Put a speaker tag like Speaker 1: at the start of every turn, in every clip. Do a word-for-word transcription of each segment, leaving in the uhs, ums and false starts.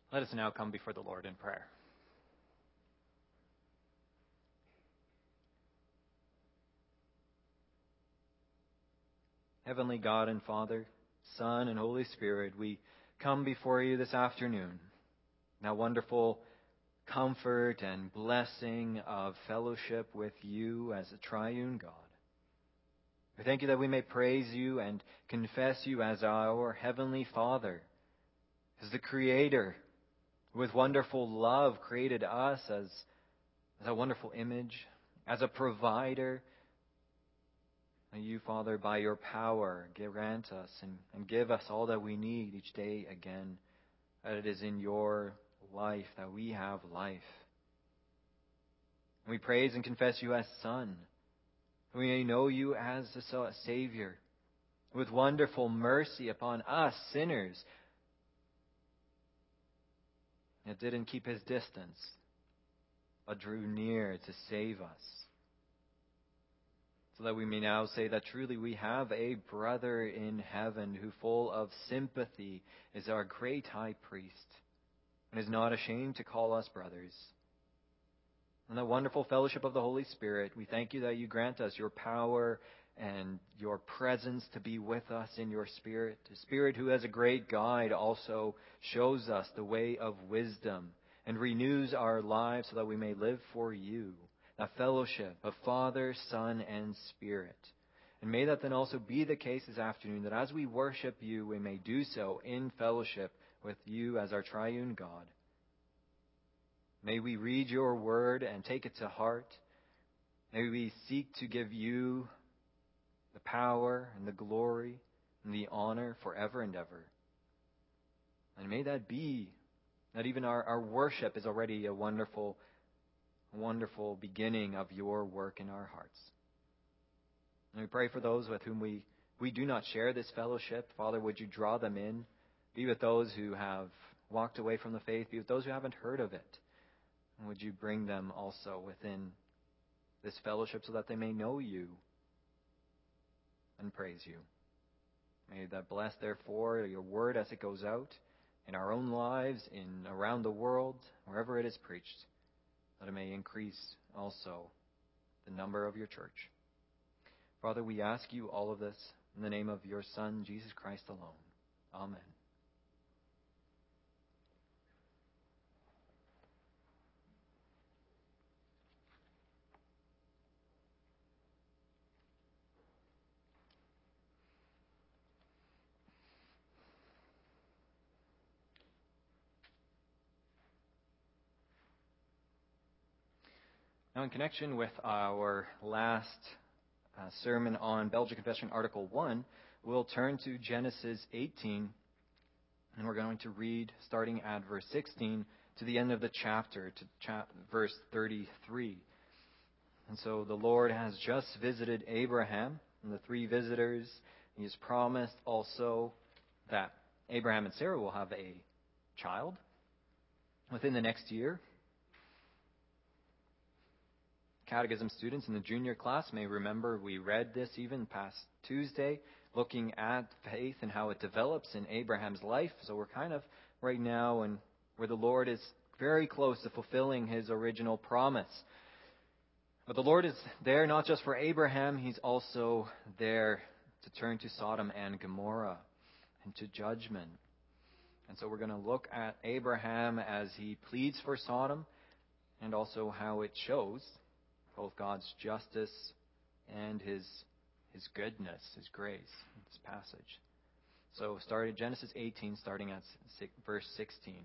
Speaker 1: Let us now come before the Lord in prayer. Heavenly God and Father, Son and Holy Spirit, we come before you this afternoon. Now, wonderful comfort and blessing of fellowship with you as a triune God. We thank you that we may praise you and confess you as our Heavenly Father, as the Creator, who with wonderful love created us as, as a wonderful image, as a provider. And you, Father, by your power, grant us and, and give us all that we need each day again, that it is in your life that we have life. And we praise and confess you as Son. We may know you as a Savior, with wonderful mercy upon us sinners. It didn't keep his distance, but drew near to save us. So that we may now say that truly we have a brother in heaven who, full of sympathy, is our great high priest and is not ashamed to call us brothers. In the wonderful fellowship of the Holy Spirit, we thank you that you grant us your power and your presence to be with us in your Spirit. The Spirit who, as a great guide, also shows us the way of wisdom and renews our lives so that we may live for you. That fellowship of Father, Son, and Spirit. And may that then also be the case this afternoon, that as we worship you, we may do so in fellowship with you as our triune God. May we read your word and take it to heart. May we seek to give you the power and the glory and the honor forever and ever. And may that be, that even our, our worship is already a wonderful wonderful beginning of your work in our hearts. And we pray for those with whom we, we do not share this fellowship. Father, would you draw them in? Be with those who have walked away from the faith. Be with those who haven't heard of it. And would you bring them also within this fellowship so that they may know you and praise you. May that bless, therefore, your word as it goes out in our own lives, in around the world, wherever it is preached, that it may increase also the number of your church. Father, we ask you all of this in the name of your Son, Jesus Christ alone. Amen. Now, in connection with our last uh, sermon on Belgian Confession, Article one, we'll turn to Genesis eighteen, and we're going to read starting at verse sixteen to the end of the chapter, to cha- verse thirty-three. And so the Lord has just visited Abraham and the three visitors. He has promised also that Abraham and Sarah will have a child within the next year. Catechism students in the junior class may remember we read this even past Tuesday, looking at faith and how it develops in Abraham's life. So we're kind of right now in where the Lord is very close to fulfilling his original promise. But the Lord is there not just for Abraham, he's also there to turn to Sodom and Gomorrah and to judgment. And so we're going to look at Abraham as he pleads for Sodom and also how it shows both God's justice and his his goodness, his grace in this passage. So started Genesis eighteen, starting at verse sixteen.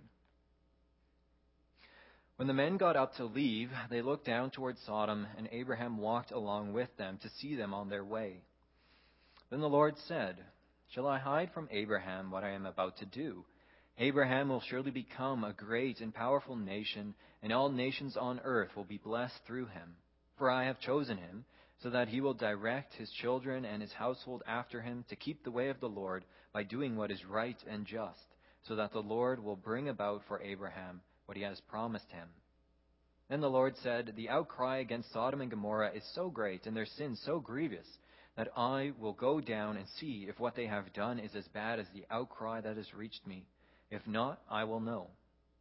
Speaker 1: When the men got up to leave, they looked down toward Sodom, and Abraham walked along with them to see them on their way. Then the Lord said, "Shall I hide from Abraham what I am about to do? Abraham will surely become a great and powerful nation, and all nations on earth will be blessed through him. For I have chosen him, so that he will direct his children and his household after him to keep the way of the Lord by doing what is right and just, so that the Lord will bring about for Abraham what he has promised him." Then the Lord said, "The outcry against Sodom and Gomorrah is so great, and their sin so grievous, that I will go down and see if what they have done is as bad as the outcry that has reached me. If not, I will know."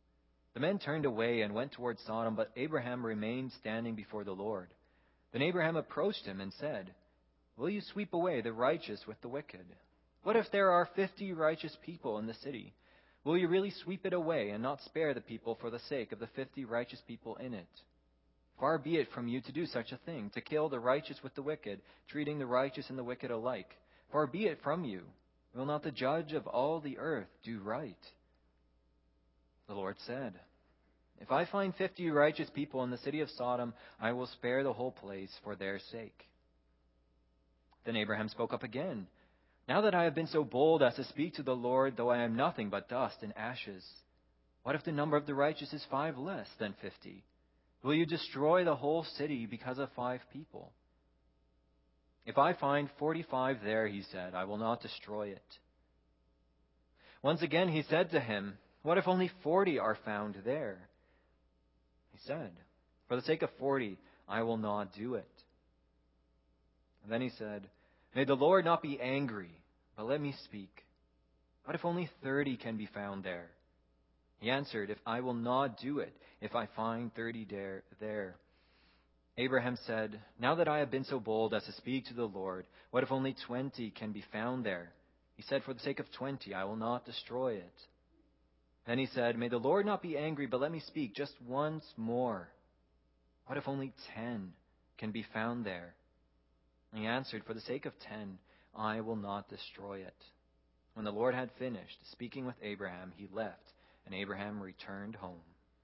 Speaker 1: The men turned away and went toward Sodom, but Abraham remained standing before the Lord. Then Abraham approached him and said, "Will you sweep away the righteous with the wicked? What if there are fifty righteous people in the city? Will you really sweep it away and not spare the people for the sake of the fifty righteous people in it? Far be it from you to do such a thing, to kill the righteous with the wicked, treating the righteous and the wicked alike. Far be it from you. Will not the judge of all the earth do right?" The Lord said, "If I find fifty righteous people in the city of Sodom, I will spare the whole place for their sake." Then Abraham spoke up again. "Now that I have been so bold as to speak to the Lord, though I am nothing but dust and ashes, what if the number of the righteous is five less than fifty? Will you destroy the whole city because of five people?" "If I find forty-five there," he said, "I will not destroy it." Once again he said to him, "What if only forty are found there?" He said, "For the sake of forty, I will not do it." And then he said, "May the Lord not be angry, but let me speak. What if only thirty can be found there?" He answered, "If I will not do it, if I find thirty there, there." Abraham said, "Now that I have been so bold as to speak to the Lord, what if only twenty can be found there?" He said, "For the sake of twenty, I will not destroy it." Then he said, "May the Lord not be angry, but let me speak just once more. What if only ten can be found there?" And he answered, "For the sake of ten, I will not destroy it." When the Lord had finished speaking with Abraham, he left, and Abraham returned home.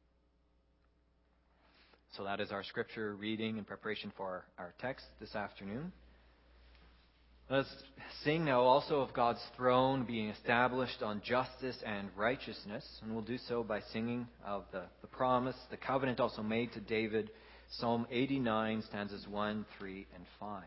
Speaker 1: So that is our scripture reading in preparation for our text this afternoon. Let us sing now also of God's throne being established on justice and righteousness, and we'll do so by singing of the, the promise, the covenant also made to David, Psalm eighty-nine, stanzas one, three, and five.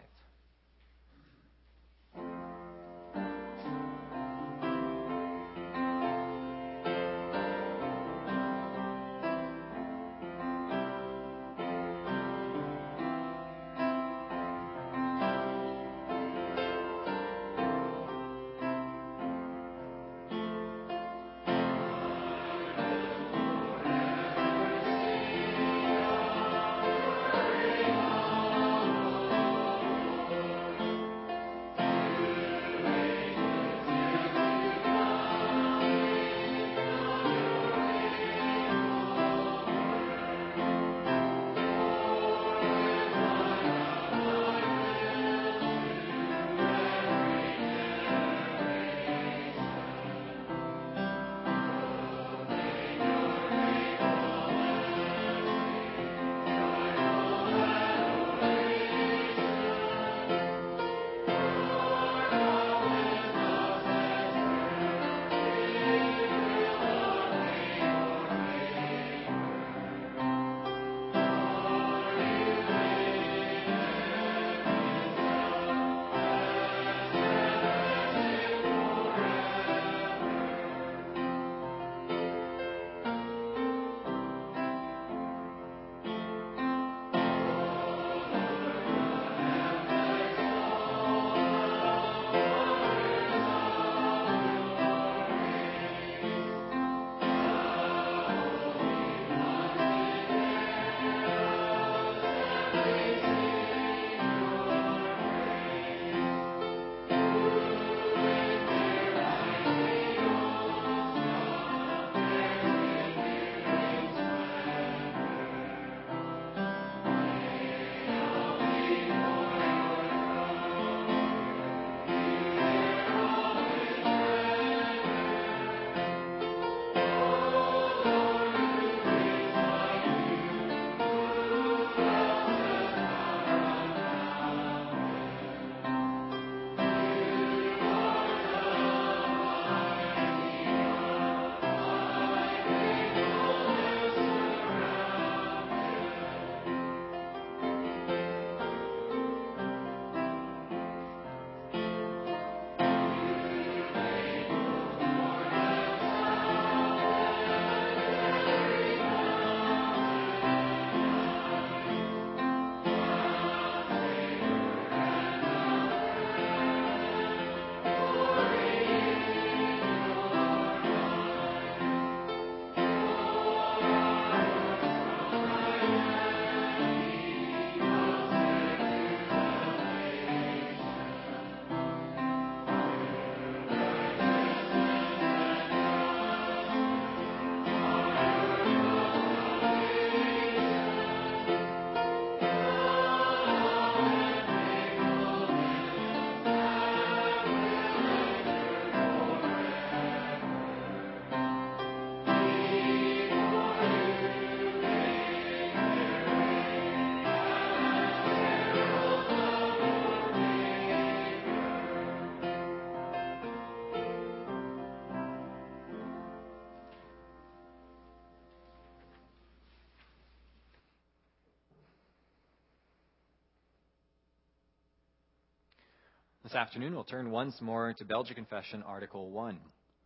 Speaker 1: This afternoon, we'll turn once more to Belgic Confession, Article one.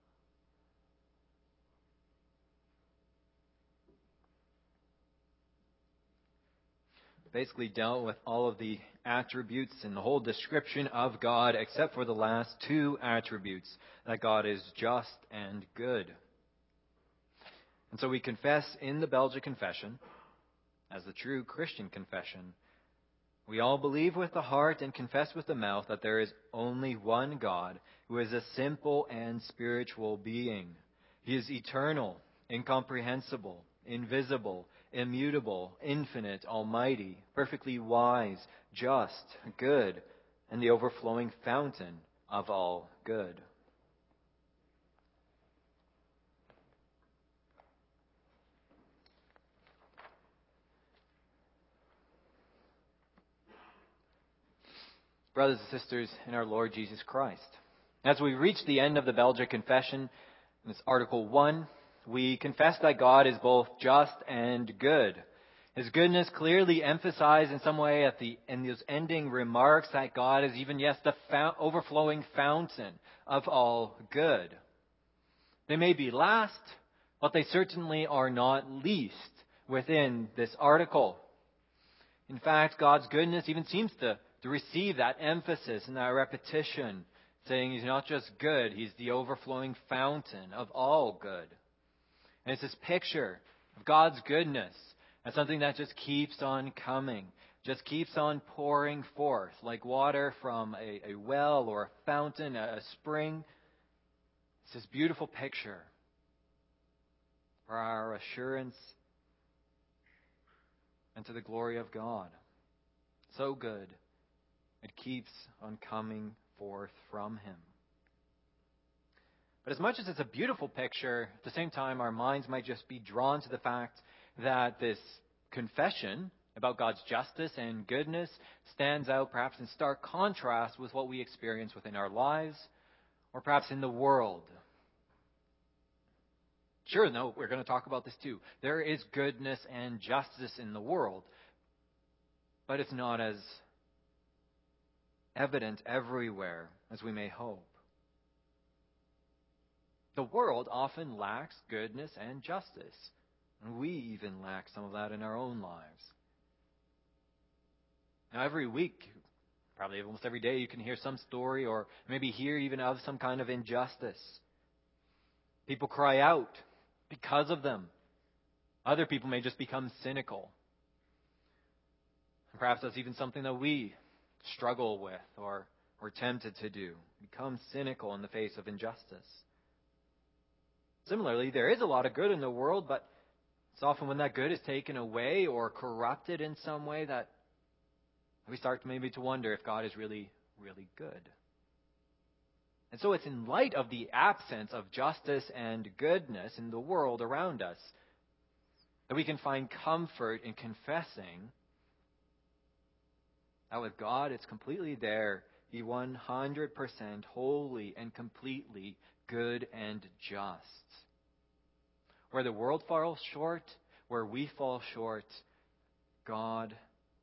Speaker 1: Basically dealt with all of the attributes and the whole description of God, except for the last two attributes, that God is just and good. And so we confess in the Belgic Confession, as the true Christian confession, we all believe with the heart and confess with the mouth that there is only one God, who is a simple and spiritual being. He is eternal, incomprehensible, invisible, immutable, infinite, almighty, perfectly wise, just, good, and the overflowing fountain of all good. Brothers and sisters in our Lord Jesus Christ, as we reach the end of the Belgic Confession, in this Article one, we confess that God is both just and good. His goodness clearly emphasized in some way at the in those ending remarks that God is even, yes, the fa- overflowing fountain of all good. They may be last, but they certainly are not least within this article. In fact, God's goodness even seems to to receive that emphasis and that repetition, saying He's not just good, He's the overflowing fountain of all good. And it's this picture of God's goodness as something that just keeps on coming, just keeps on pouring forth, like water from a, a well or a fountain, a, a spring. It's this beautiful picture for our assurance and to the glory of God. So good. It keeps on coming forth from Him. But as much as it's a beautiful picture, at the same time, our minds might just be drawn to the fact that this confession about God's justice and goodness stands out perhaps in stark contrast with what we experience within our lives, or perhaps in the world. Sure, no, we're going to talk about this too. There is goodness and justice in the world, but it's not as evident everywhere as we may hope. The world often lacks goodness and justice, and we even lack some of that in our own lives. Now, every week, probably almost every day, you can hear some story or maybe hear even of some kind of injustice. People cry out because of them. Other people may just become cynical. And perhaps that's even something that we struggle with or we're tempted to do, become cynical in the face of injustice. Similarly, there is a lot of good in the world, but it's often when that good is taken away or corrupted in some way that we start maybe to wonder if God is really, really good. And so it's in light of the absence of justice and goodness in the world around us that we can find comfort in confessing that with God, it's completely there. He one hundred percent wholly and completely good and just. Where the world falls short, where we fall short, God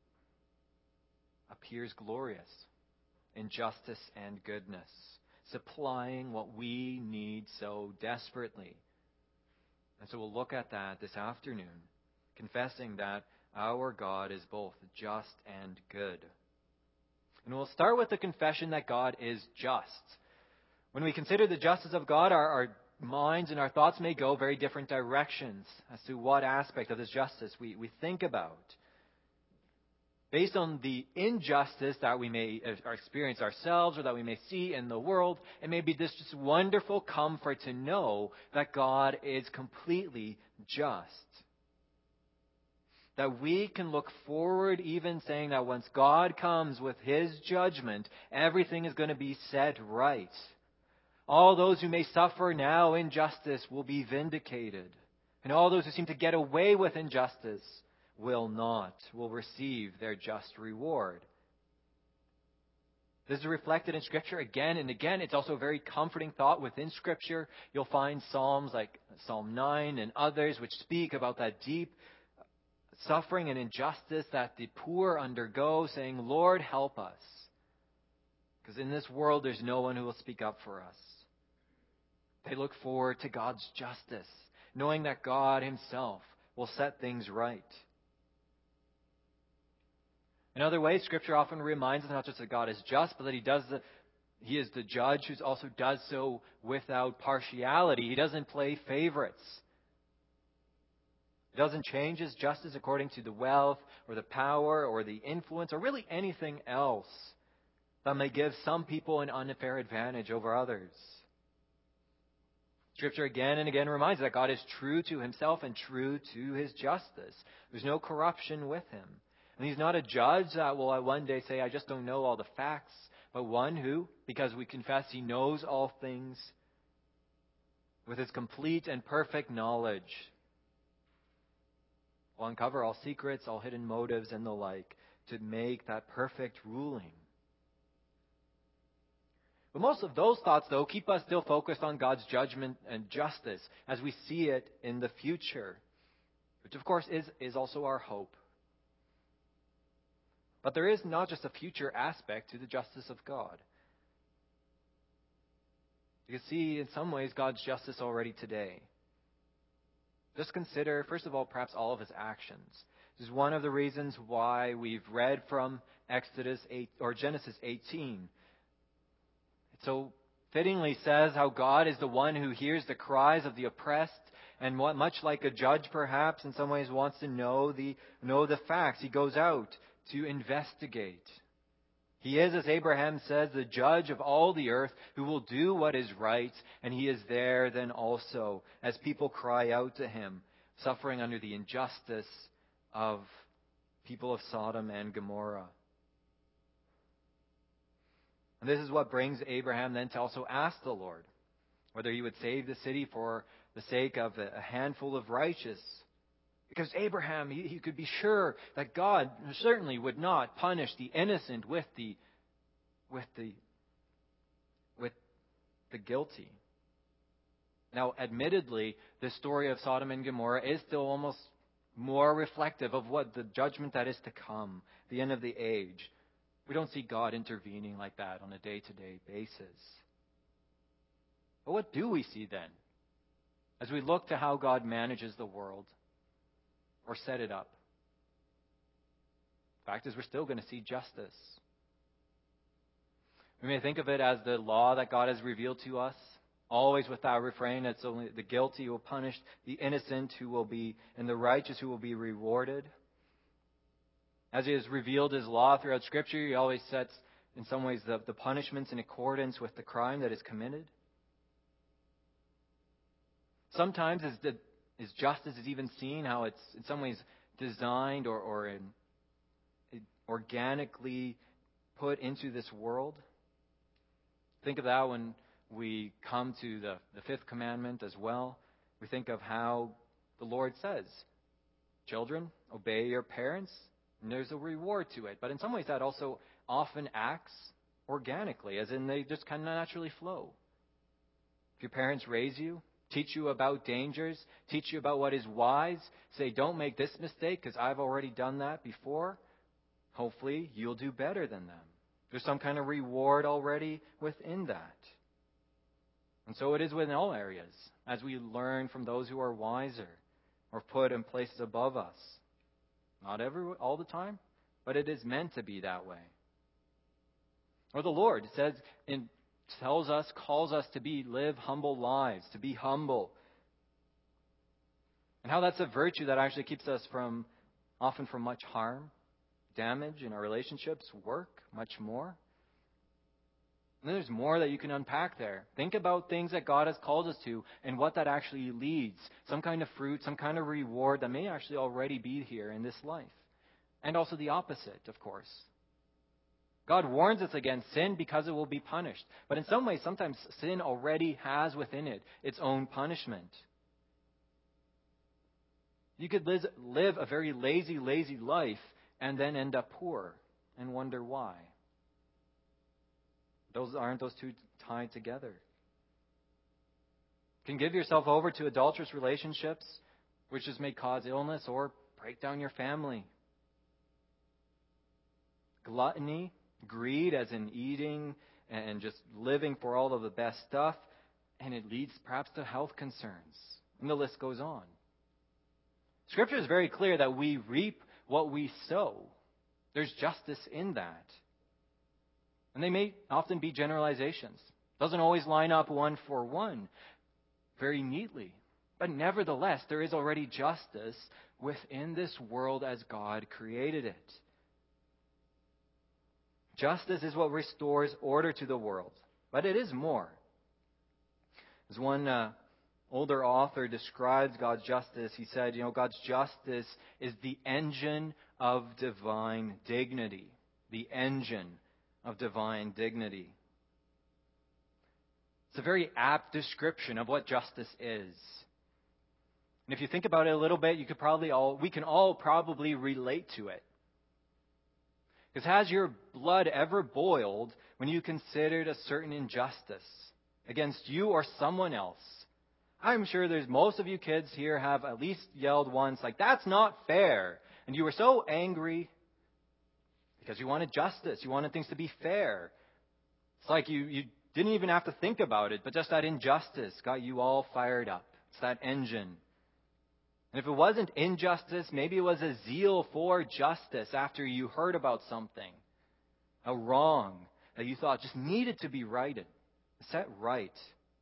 Speaker 1: appears glorious in justice and goodness, supplying what we need so desperately. And so we'll look at that this afternoon, confessing that our God is both just and good. And we'll start with the confession that God is just. When we consider the justice of God, our, our minds and our thoughts may go very different directions as to what aspect of this justice we, we think about. Based on the injustice that we may experience ourselves or that we may see in the world, it may be this just wonderful comfort to know that God is completely just. That we can look forward, even saying that once God comes with His judgment, everything is going to be set right. All those who may suffer now injustice will be vindicated. And all those who seem to get away with injustice will not, will receive their just reward. This is reflected in Scripture again and again. It's also a very comforting thought within Scripture. You'll find Psalms like Psalm nine and others which speak about that deep suffering and injustice that the poor undergo, saying, Lord, help us. Because in this world, there's no one who will speak up for us. They look forward to God's justice, knowing that God himself will set things right. In other ways, Scripture often reminds us not just that God is just, but that He does the, He is the judge who also does so without partiality. He doesn't play favorites. He doesn't change His justice according to the wealth or the power or the influence or really anything else that may give some people an unfair advantage over others. Scripture again and again reminds us that God is true to himself and true to his justice. There's no corruption with him. And he's not a judge that will one day say, I just don't know all the facts, but one who, because we confess he knows all things with his complete and perfect knowledge, will uncover all secrets, all hidden motives, and the like to make that perfect ruling. But most of those thoughts, though, keep us still focused on God's judgment and justice as we see it in the future, which, of course, is, is also our hope. But there is not just a future aspect to the justice of God. You can see, in some ways, God's justice already today. Just consider, first of all, perhaps all of his actions. This is one of the reasons why we've read from Exodus eight or Genesis eighteen. It so fittingly says how God is the one who hears the cries of the oppressed, and what, much like a judge, perhaps, in some ways wants to know the know the facts. He goes out to investigate. He is, as Abraham says, the judge of all the earth who will do what is right, and he is there then also as people cry out to him, suffering under the injustice of people of Sodom and Gomorrah. And this is what brings Abraham then to also ask the Lord whether he would save the city for the sake of a handful of righteous. Because Abraham, he, he could be sure that God certainly would not punish the innocent with the with the with the guilty. Now, admittedly, the story of Sodom and Gomorrah is still almost more reflective of what the judgment that is to come, the end of the age. We don't see God intervening like that on a day-to-day basis. But what do we see then? As we look to how God manages the world or set it up. The fact is, we're still going to see justice. We may think of it as the law that God has revealed to us, always with that refrain, it's only the guilty who will punish, the innocent who will be, and the righteous who will be rewarded. As he has revealed his law throughout Scripture, he always sets, in some ways, the, the punishments in accordance with the crime that is committed. Sometimes as the, his justice is even seen, how it's in some ways designed or, or in, it organically put into this world. Think of that when we come to the, the fifth commandment as well. We think of how the Lord says, children, obey your parents, and there's a reward to it. But in some ways that also often acts organically, as in they just kind of naturally flow. If your parents raise you, teach you about dangers, teach you about what is wise, say, don't make this mistake because I've already done that before, hopefully you'll do better than them. There's some kind of reward already within that. And so it is within all areas, as we learn from those who are wiser or put in places above us. Not every all the time, but it is meant to be that way. Or the Lord says, and tells us, calls us to be live humble lives, to be humble, and how that's a virtue that actually keeps us from often from much harm, damage in our relationships, work, much more. And there's more that you can unpack there. Think about things that God has called us to and what that actually leads. Some kind of fruit, some kind of reward that may actually already be here in this life. And also the opposite, of course. God warns us against sin because it will be punished. But in some ways, sometimes sin already has within it its own punishment. You could live a very lazy, lazy life and then end up poor and wonder why. Those aren't those two tied together. You can give yourself over to adulterous relationships, which just may cause illness or break down your family. Gluttony, greed, as in eating and just living for all of the best stuff, and it leads perhaps to health concerns. And the list goes on. Scripture is very clear that we reap what we sow. There's justice in that. And they may often be generalizations. Doesn't always line up one for one very neatly. But nevertheless, there is already justice within this world as God created it. Justice is what restores order to the world. But it is more. As one uh, older author describes God's justice, he said, you know, God's justice is the engine of divine dignity. The engine of divine dignity. It's a very apt description of what justice is. And if you think about it a little bit, you could probably all, we can all probably relate to it. Because has your blood ever boiled when you considered a certain injustice against you or someone else? I'm sure there's most of you kids here have at least yelled once, like, that's not fair. And you were so angry because you wanted justice. You wanted things to be fair. It's like you, you didn't even have to think about it, but just that injustice got you all fired up. It's that engine. And if it wasn't injustice, maybe it was a zeal for justice after you heard about something, a wrong that you thought just needed to be righted, set right.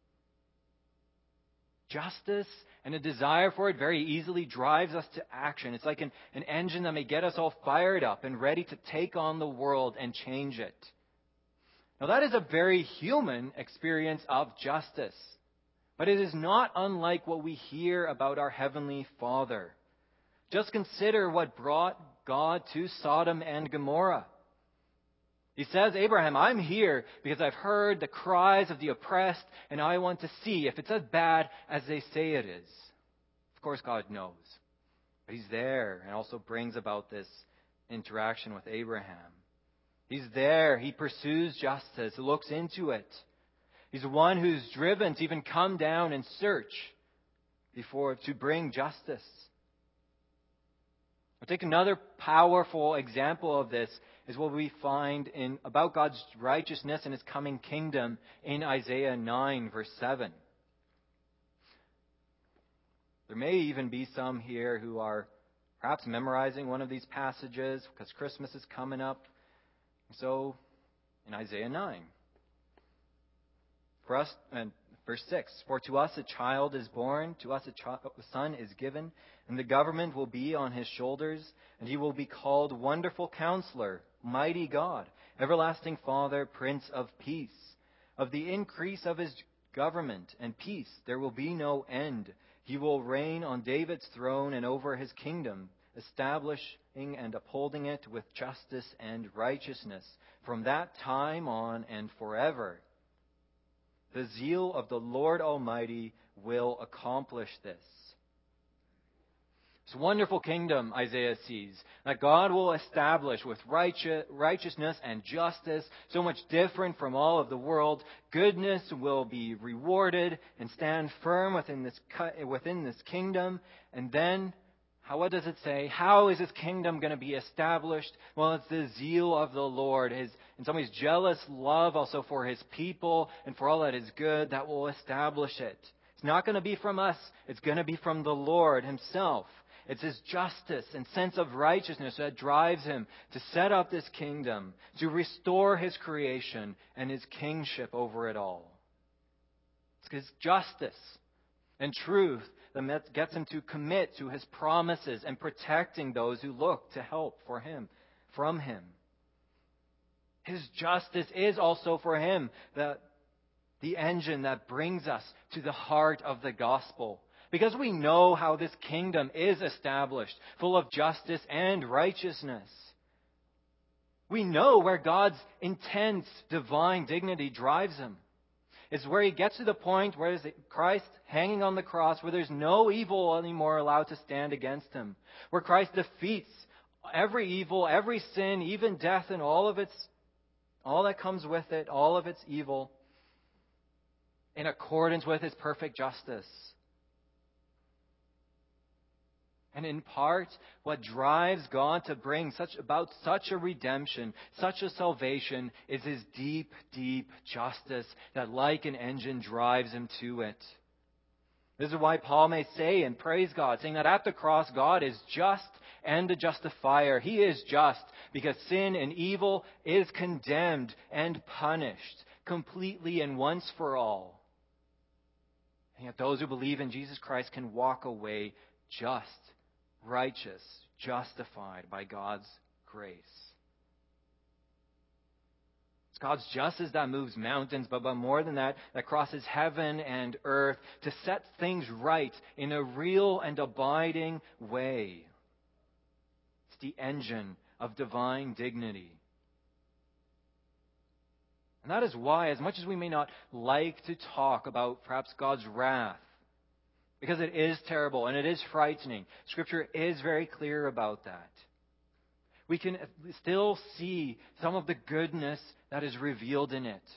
Speaker 1: Justice and a desire for it very easily drives us to action. It's like an, an engine that may get us all fired up and ready to take on the world and change it. Now that is a very human experience of justice. But it is not unlike what we hear about our Heavenly Father. Just consider what brought God to Sodom and Gomorrah. He says, Abraham, I'm here because I've heard the cries of the oppressed, and I want to see if it's as bad as they say it is. Of course, God knows. But He's there and also brings about this interaction with Abraham. He's there. He pursues justice, looks into it. He's the one who's driven to even come down and search before to bring justice. I'll take another powerful example of this is what we find in about God's righteousness and His coming kingdom in Isaiah nine, verse seven. There may even be some here who are perhaps memorizing one of these passages because Christmas is coming up. So, in Isaiah nine. For us, and verse six, for to us a child is born, to us a, child, a son is given, and the government will be on his shoulders, and he will be called Wonderful Counselor, Mighty God, Everlasting Father, Prince of Peace. Of the increase of his government and peace there will be no end. He will reign on David's throne and over his kingdom, establishing and upholding it with justice and righteousness from that time on and forever. The zeal of the Lord Almighty will accomplish this. This wonderful kingdom, Isaiah sees, that God will establish with righteousness and justice, so much different from all of the world. Goodness will be rewarded and stand firm within this within this kingdom. And then, how what does it say? How is His kingdom going to be established? Well, it's the zeal of the Lord, His, in some ways, jealous love also for His people and for all that is good that will establish it. It's not going to be from us. It's going to be from the Lord Himself. It's His justice and sense of righteousness that drives Him to set up this kingdom, to restore His creation and His kingship over it all. It's His justice and truth that gets Him to commit to His promises and protecting those who look to help for Him, from Him. His justice is also for Him the, the engine that brings us to the heart of the gospel. Because we know how this kingdom is established, full of justice and righteousness. We know where God's intense divine dignity drives Him. It's where He gets to the point where Christ hanging on the cross, where there's no evil anymore allowed to stand against Him. Where Christ defeats every evil, every sin, even death and all of its, all that comes with it, all of its evil, in accordance with His perfect justice. And in part, what drives God to bring such about such a redemption, such a salvation, is his deep, deep justice that like an engine drives him to it. This is why Paul may say and praise God, saying that at the cross God is just and a justifier. He is just because sin and evil is condemned and punished completely and once for all. And yet those who believe in Jesus Christ can walk away just, righteous, justified by God's grace. It's God's justice that moves mountains, but, but more than that, that crosses heaven and earth to set things right in a real and abiding way. It's the engine of divine dignity. And that is why, as much as we may not like to talk about perhaps God's wrath, because it is terrible and it is frightening, Scripture is very clear about that. We can still see some of the goodness that is revealed in it.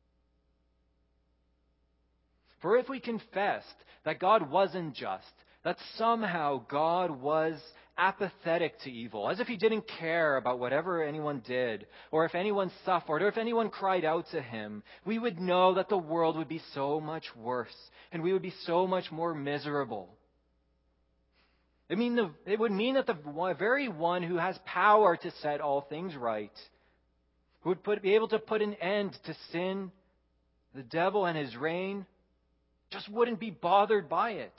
Speaker 1: For if we confessed that God wasn't just, that somehow God was apathetic to evil, as if he didn't care about whatever anyone did, or if anyone suffered, or if anyone cried out to him, we would know that the world would be so much worse, and we would be so much more miserable. It, mean the, it would mean that the very one who has power to set all things right, who would put, be able to put an end to sin, the devil and his reign, just wouldn't be bothered by it.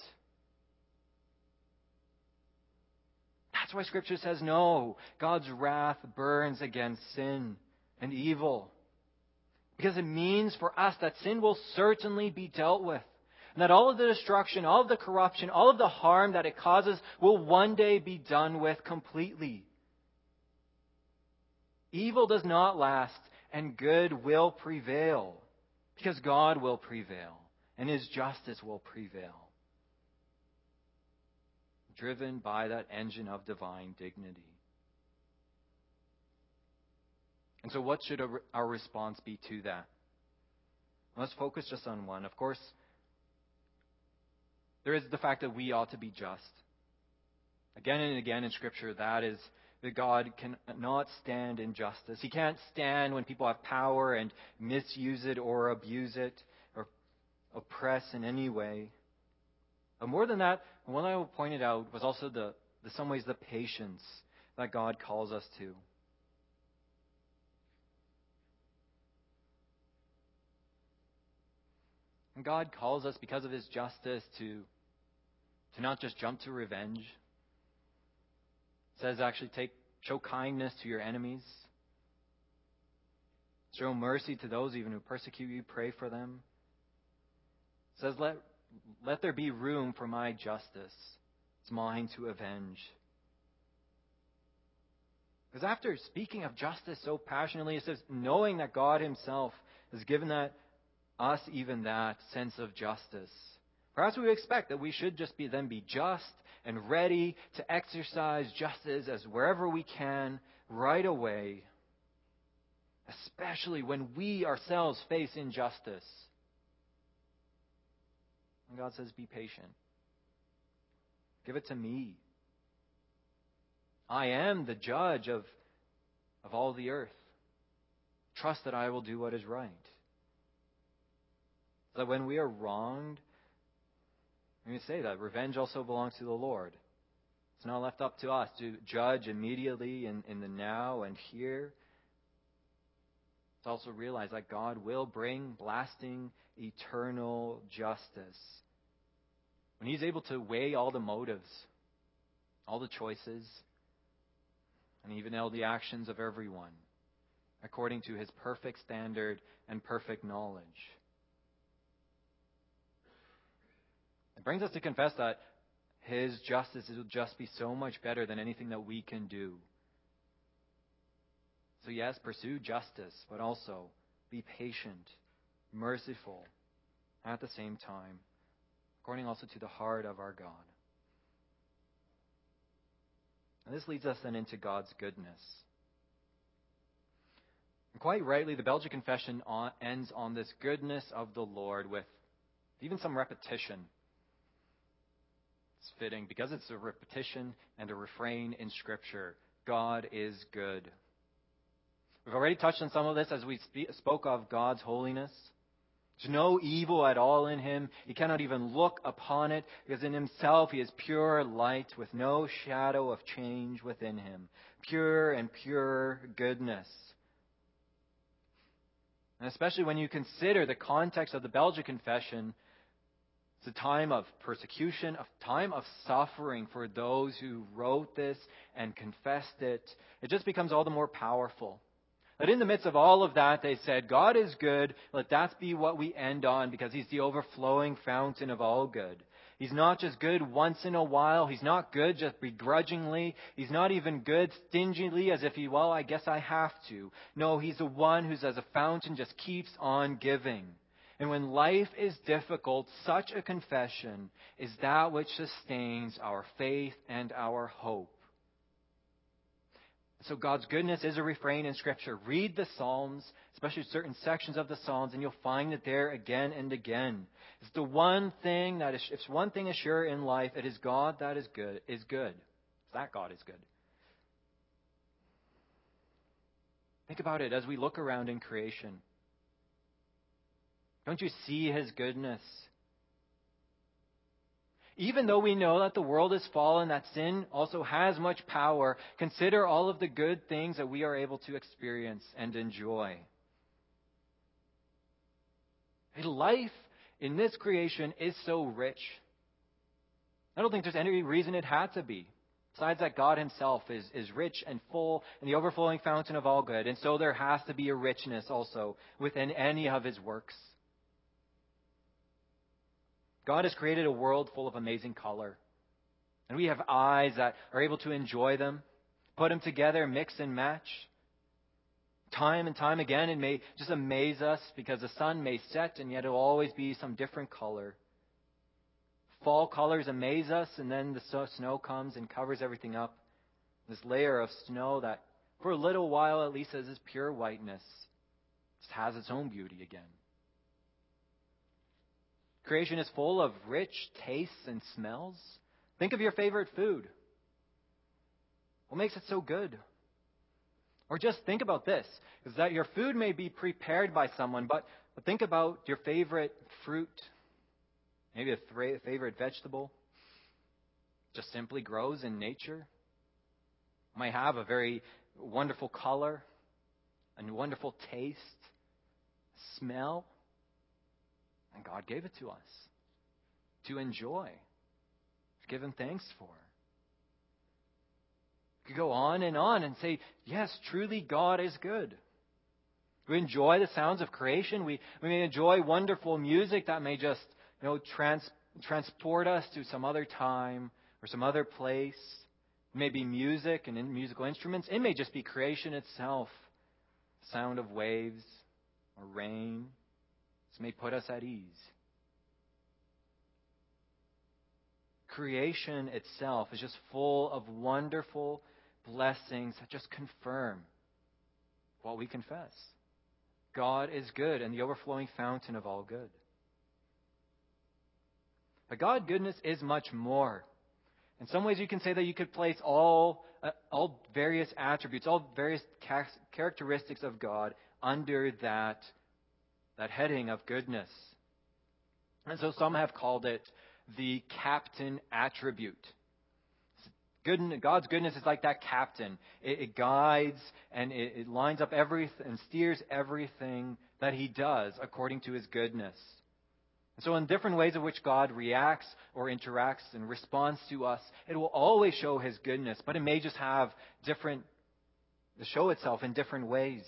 Speaker 1: That's why Scripture says, no, God's wrath burns against sin and evil. Because it means for us that sin will certainly be dealt with. And that all of the destruction, all of the corruption, all of the harm that it causes will one day be done with completely. Evil does not last, and good will prevail. Because God will prevail, and his justice will prevail. Driven by that engine of divine dignity. And so what should our response be to that? Let's focus just on one. Of course, there is the fact that we ought to be just. Again and again in Scripture, that is that God cannot stand injustice. He can't stand when people have power and misuse it or abuse it or oppress in any way. But more than that, what I pointed out was also the, the some ways the patience that God calls us to. And God calls us because of his justice to, to not just jump to revenge. It says actually take show kindness to your enemies. Show mercy to those even who persecute you. Pray for them. It says let Let there be room for my justice. It's mine to avenge. Because after speaking of justice so passionately, it says, knowing that God himself has given that us even that sense of justice. Perhaps we would expect that we should just be then be just and ready to exercise justice as wherever we can right away, especially when we ourselves face injustice. And God says, be patient. Give it to me. I am the judge of, of all the earth. Trust that I will do what is right. So that when we are wronged, let me say that revenge also belongs to the Lord. It's not left up to us to judge immediately in, in the now and here. Let's also realize that God will bring lasting, eternal justice. When he's able to weigh all the motives, all the choices, and even all the actions of everyone, according to his perfect standard and perfect knowledge. It brings us to confess that his justice will just be so much better than anything that we can do. So yes, pursue justice, but also be patient, merciful at the same time, according also to the heart of our God. And this leads us then into God's goodness. And quite rightly, the Belgic Confession on, ends on this goodness of the Lord with even some repetition. It's fitting because it's a repetition and a refrain in Scripture. God is good. We've already touched on some of this as we spe- spoke of God's holiness. There's no evil at all in him. He cannot even look upon it, because in himself he is pure light with no shadow of change within him. Pure and pure goodness. And especially when you consider the context of the Belgic Confession, it's a time of persecution, a time of suffering for those who wrote this and confessed it. It just becomes all the more powerful. But in the midst of all of that, they said, God is good. Let that be what we end on, because he's the overflowing fountain of all good. He's not just good once in a while. He's not good just begrudgingly. He's not even good stingily, as if he, well, I guess I have to. No, he's the one who's as a fountain just keeps on giving. And when life is difficult, such a confession is that which sustains our faith and our hope. So God's goodness is a refrain in Scripture. Read the Psalms, especially certain sections of the Psalms, and you'll find it there again and again. It's the one thing that is, if one thing is sure in life, it is God that is good, is good. It's that God is good. Think about it as we look around in creation. Don't you see his goodness? Even though we know that the world is fallen, that sin also has much power, consider all of the good things that we are able to experience and enjoy. Life in this creation is so rich. I don't think there's any reason it had to be. Besides that, God himself is, is rich and full and the overflowing fountain of all good. And so there has to be a richness also within any of his works. God has created a world full of amazing color. And we have eyes that are able to enjoy them, put them together, mix and match. Time and time again, it may just amaze us because the sun may set and yet it will always be some different color. Fall colors amaze us, and then the snow comes and covers everything up. This layer of snow that for a little while at least has this pure whiteness, just has its own beauty again. Creation is full of rich tastes and smells. Think of your favorite food. What makes it so good? Or just think about this, is that your food may be prepared by someone, but, but think about your favorite fruit, maybe a th- favorite vegetable, just simply grows in nature. It might have a very wonderful color, a wonderful taste, smell. And God gave it to us to enjoy, to give him thanks for. We could go on and on and say, yes, truly God is good. We enjoy the sounds of creation. We, we may enjoy wonderful music that may just, you know, trans, transport us to some other time or some other place. It may be music and in musical instruments. It may just be creation itself. Sound of waves or rain. This may put us at ease. Creation itself is just full of wonderful blessings that just confirm what we confess. God is good and the overflowing fountain of all good. But God's goodness is much more. In some ways, you can say that you could place all uh, all various attributes, all various ca- characteristics of God under that that heading of goodness. And so some have called it the captain attribute. Good, God's goodness is like that captain. It, it guides and it, it lines up everything and steers everything that he does according to his goodness. And so in different ways in which God reacts or interacts and responds to us, it will always show his goodness, but it may just have different, show itself in different ways.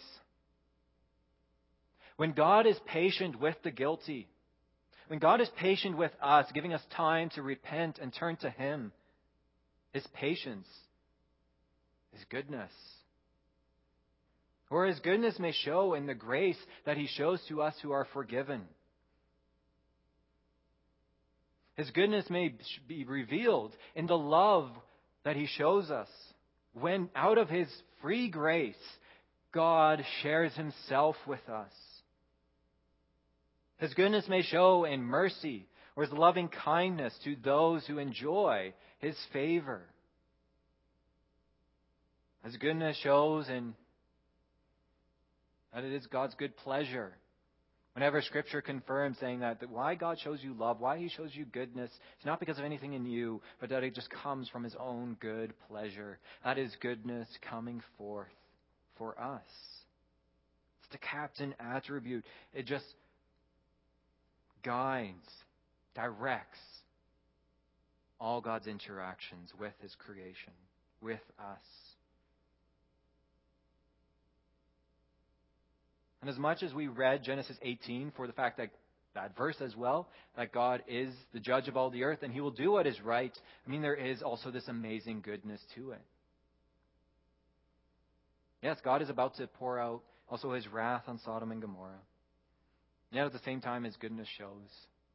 Speaker 1: When God is patient with the guilty, when God is patient with us, giving us time to repent and turn to him, his patience, his goodness. Or his goodness may show in the grace that he shows to us who are forgiven. His goodness may be revealed in the love that he shows us when out of his free grace, God shares himself with us. His goodness may show in mercy or his loving kindness to those who enjoy his favor. His goodness shows in that it is God's good pleasure. Whenever Scripture confirms saying that, that why God shows you love, why He shows you goodness, it's not because of anything in you, but that it just comes from His own good pleasure. That is goodness coming forth for us. It's the captain attribute. It just guides, directs all God's interactions with His creation, with us. And as much as we read Genesis eighteen for the fact that that verse as well, that God is the judge of all the earth and He will do what is right, I mean, there is also this amazing goodness to it. Yes, God is about to pour out also His wrath on Sodom and Gomorrah. Yet at the same time, His goodness shows.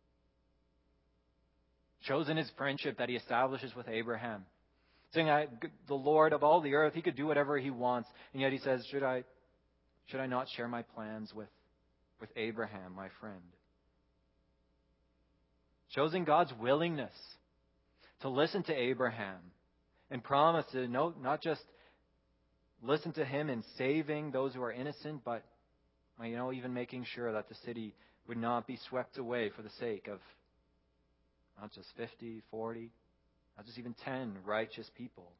Speaker 1: Shows in His friendship that He establishes with Abraham. Saying that the Lord of all the earth, He could do whatever He wants. And yet He says, should I... Should I not share my plans with, with Abraham, my friend? Shows in God's willingness to listen to Abraham and promise to no, not just listen to him in saving those who are innocent, but you know, even making sure that the city would not be swept away for the sake of not just fifty, forty, not just even ten righteous people.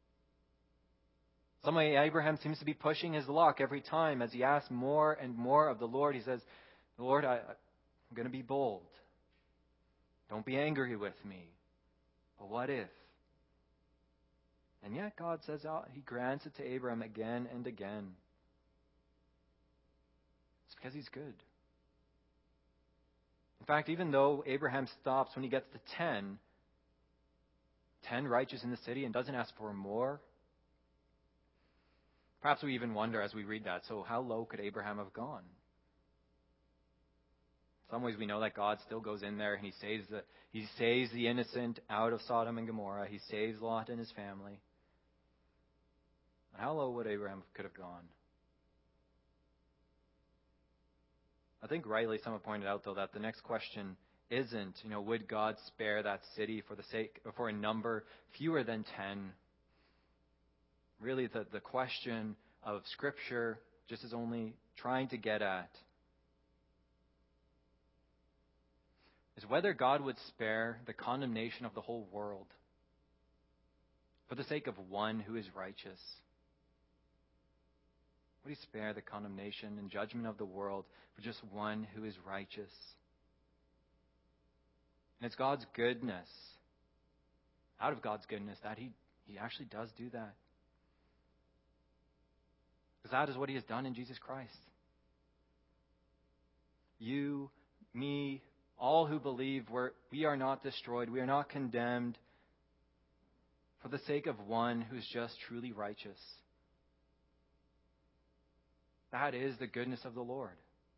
Speaker 1: Some way Abraham seems to be pushing his luck every time as he asks more and more of the Lord. He says, Lord, I, I'm going to be bold. Don't be angry with me. But what if? And yet God says, oh, He grants it to Abraham again and again. It's because He's good. In fact, even though Abraham stops when he gets to ten, ten righteous in the city and doesn't ask for more, perhaps we even wonder as we read that, so how low could Abraham have gone? In some ways we know that God still goes in there and He saves the, he saves the innocent out of Sodom and Gomorrah. He saves Lot and his family. And how low would Abraham could have gone? I think rightly some have pointed out, though, that the next question isn't, you know, would God spare that city for the sake, for a number fewer than ten? Really, the, the question of Scripture just is only trying to get at is whether God would spare the condemnation of the whole world for the sake of one who is righteous. Would He spare the condemnation and judgment of the world for just one who is righteous? And it's God's goodness, out of God's goodness, that He, he actually does do that. Because that is what He has done in Jesus Christ. You, me, all who believe, we're, we are not destroyed. We are not condemned for the sake of one who's just truly righteous. That is the goodness of the Lord.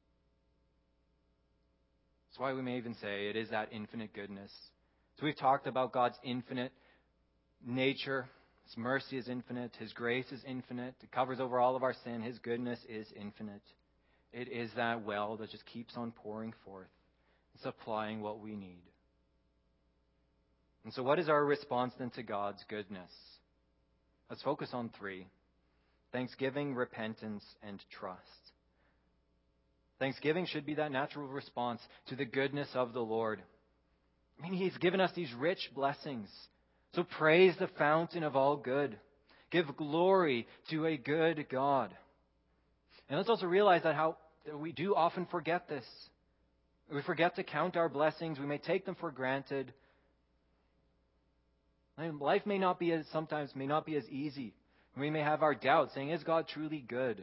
Speaker 1: That's why we may even say it is that infinite goodness. So we've talked about God's infinite nature. His mercy is infinite. His grace is infinite. It covers over all of our sin. His goodness is infinite. It is that well that just keeps on pouring forth, supplying what we need. And so what is our response then to God's goodness? Let's focus on three. Thanksgiving, repentance, and trust. Thanksgiving should be that natural response to the goodness of the Lord. I mean, He's given us these rich blessings. So praise the fountain of all good. Give glory to a good God. And let's also realize that how that we do often forget this. We forget to count our blessings. We may take them for granted. And life may not be as sometimes may not be as easy. We may have our doubts, saying, is God truly good?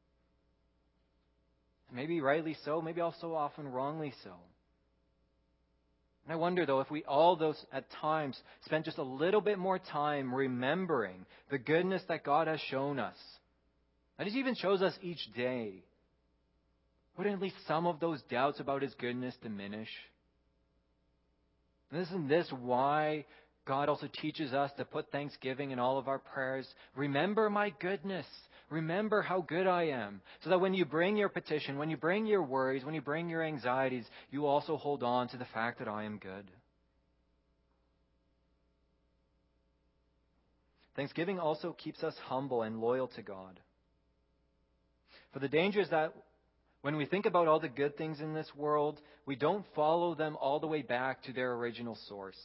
Speaker 1: Maybe rightly so, maybe also often wrongly so. And I wonder, though, if we all those at times spend just a little bit more time remembering the goodness that God has shown us, that He even shows us each day, wouldn't at least some of those doubts about His goodness diminish? And isn't this why God also teaches us to put thanksgiving in all of our prayers. Remember my goodness. Remember how good I am. So that when you bring your petition, when you bring your worries, when you bring your anxieties, you also hold on to the fact that I am good. Thanksgiving also keeps us humble and loyal to God. For the danger is that when we think about all the good things in this world, we don't follow them all the way back to their original source.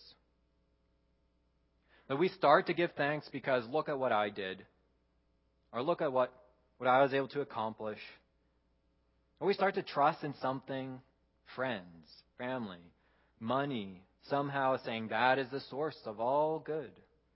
Speaker 1: That we start to give thanks because look at what I did. Or look at what, what I was able to accomplish. Or we start to trust in something, friends, family, money, somehow saying that is the source of all good.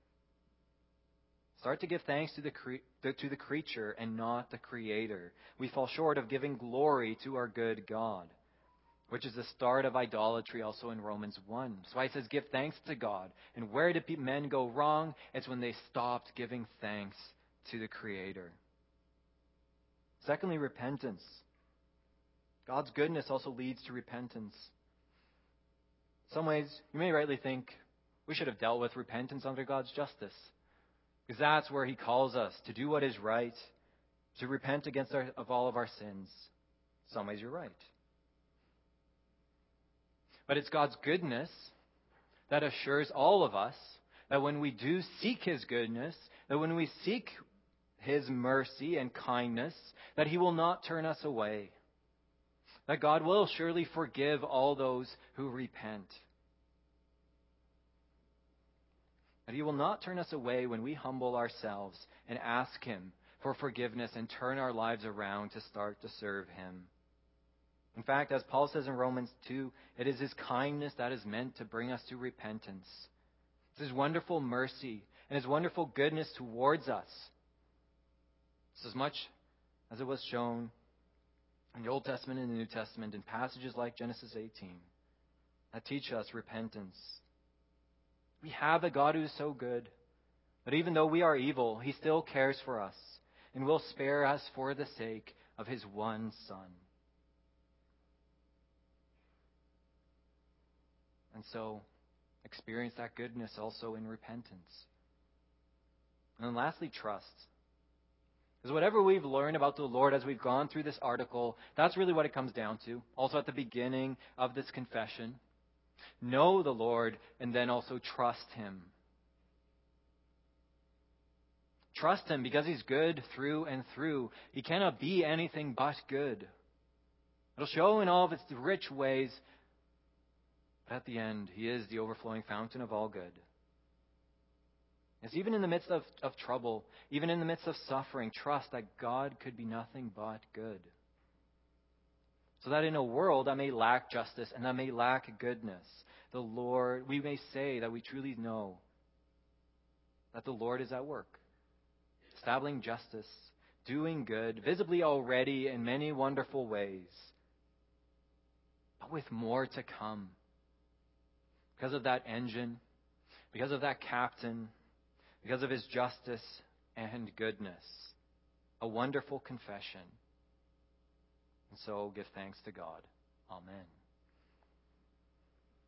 Speaker 1: Start to give thanks to the, cre- to the creature and not the Creator. We fall short of giving glory to our good God, which is the start of idolatry also in Romans one. So he says, give thanks to God. And where did men go wrong? It's when they stopped giving thanks to the Creator. Secondly, repentance. God's goodness also leads to repentance. In some ways, you may rightly think we should have dealt with repentance under God's justice. Because that's where He calls us to do what is right, to repent against our, of all of our sins. In some ways, you're right. But it's God's goodness that assures all of us that when we do seek His goodness, that when we seek His mercy and kindness, that He will not turn us away. That God will surely forgive all those who repent. That He will not turn us away when we humble ourselves and ask Him for forgiveness and turn our lives around to start to serve Him. In fact, as Paul says in Romans two, it is His kindness that is meant to bring us to repentance. It's His wonderful mercy and His wonderful goodness towards us. It's as much as it was shown in the Old Testament and the New Testament in passages like Genesis eighteen that teach us repentance. We have a God who is so good that even though we are evil, He still cares for us and will spare us for the sake of His one Son. And so, experience that goodness also in repentance. And then lastly, trust. Because whatever we've learned about the Lord as we've gone through this article, that's really what it comes down to. Also at the beginning of this confession. Know the Lord and then also trust Him. Trust Him because He's good through and through. He cannot be anything but good. It'll show in all of its rich ways. But at the end, He is the overflowing fountain of all good. Yes, even in the midst of, of trouble, even in the midst of suffering, trust that God could be nothing but good. So that in a world that may lack justice and that may lack goodness, the Lord, we may say that we truly know that the Lord is at work, establishing justice, doing good, visibly already in many wonderful ways, but with more to come. Because of that engine, because of that captain, because of His justice and goodness. A wonderful confession. And so give thanks to God. Amen.